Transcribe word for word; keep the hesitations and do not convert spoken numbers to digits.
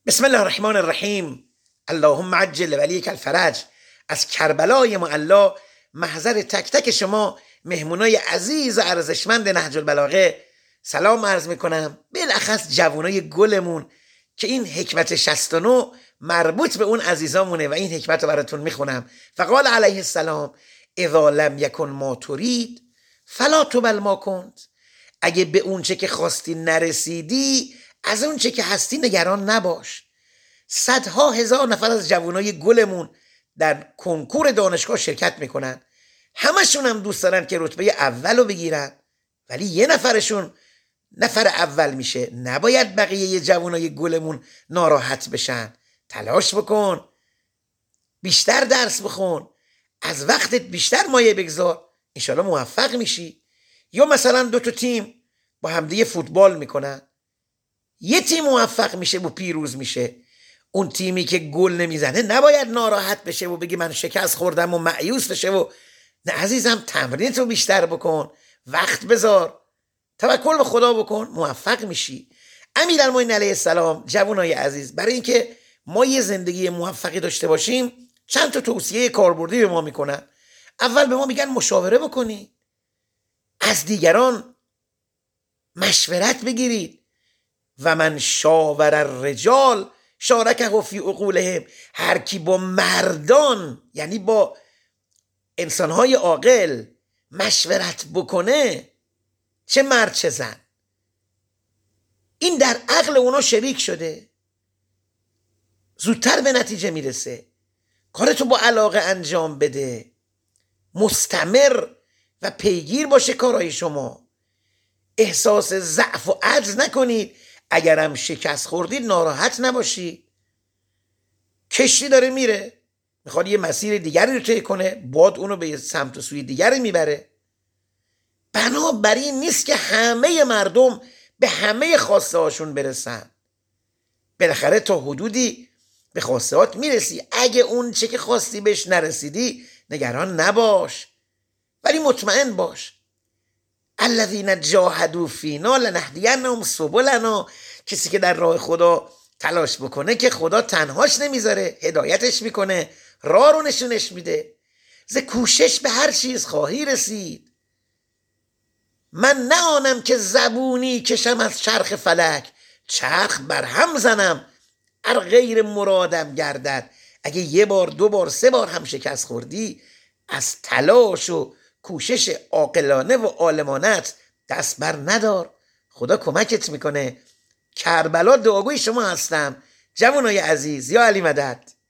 بسم الله الرحمن الرحیم. اللهم عجل ولیک الفرج. از کربلای معلا محضر تک تک شما مهمونای عزیز و ارزشمند نهج البلاغه سلام عرض میکنم، بالاخص جوانای گلمون که این حکمت شصت و نه مربوط به اون عزیزامونه و این حکمت رو براتون میخونم. فقال علیه السلام اذا لم یکن ما ترید فلا تبل ما کنت. اگه به اون چه که خواستی نرسیدی، از اون چه که هستی نگران نباش. صدها هزار نفر از جوانای گلمون در کنکور دانشگاه شرکت میکنن، همشون هم دوست دارن که رتبه اول رو بگیرن، ولی یه نفرشون نفر اول میشه. نباید بقیه جوانای گلمون ناراحت بشن. تلاش بکن، بیشتر درس بخون، از وقتت بیشتر مایه بگذار، انشالله موفق میشی. یا مثلا دو تا تیم با همدیگه فوتبال میکنن، یه تیم موفق میشه و پیروز میشه، اون تیمی که گل نمیزنه نباید ناراحت بشه و بگی من شکست خوردم و مایوس بشه. و نه عزیزم، تمرینت رو بیشتر بکن، وقت بذار، توکل به خدا بکن، موفق میشی. امیرالمومنین علیه السلام، جوانای عزیز، برای اینکه ما یه زندگی موفقی داشته باشیم چند تا توصیه کاربردی به ما میکنن. اول به ما میگن مشاوره بکنید، از دیگران مشورت بگیرید. و من شاور الرجال شارکه فی عقولهم. هر کی با مردان، یعنی با انسانهای عاقل مشورت بکنه، چه مرد چه زن، این در عقل اونا شریک شده، زودتر به نتیجه میرسه. کارتو با علاقه انجام بده، مستمر و پیگیر باشه کارهای شما. احساس ضعف و عجز نکنید. اگرم شکست خوردید ناراحت نباشید. کشتی داره میره، میخواد یه مسیر دیگری رو طی کنه، باد اونو به سمت و سوی دیگری میبره. بنابراین نیست که همه مردم به همه خواسته هاشون برسن. بالاخره تا حدودی به خواسته هات میرسی. اگه اون چه که خواستی بهش نرسیدی نگران نباش، ولی مطمئن باش الذین جاهدوا فینا لنهدینهم سبلنا. کسی که در راه خدا تلاش بکنه که خدا تنهاش نمیذاره، هدایتش میکنه، راه رو نشونش میده. ز کوشش به هر چیز خواهی رسید. من نه آنم که زبونی کشم از چرخ فلک، چرخ بر هم زنم ار غیر مرادم گردد. اگه یه بار دو بار سه بار هم شکست خوردی، از تلاش و کوشش عاقلانه و عالمانت دست بر ندار، خدا کمکت میکنه. کربلا دعاگوی شما هستم جوانای عزیز. یا علی مدد.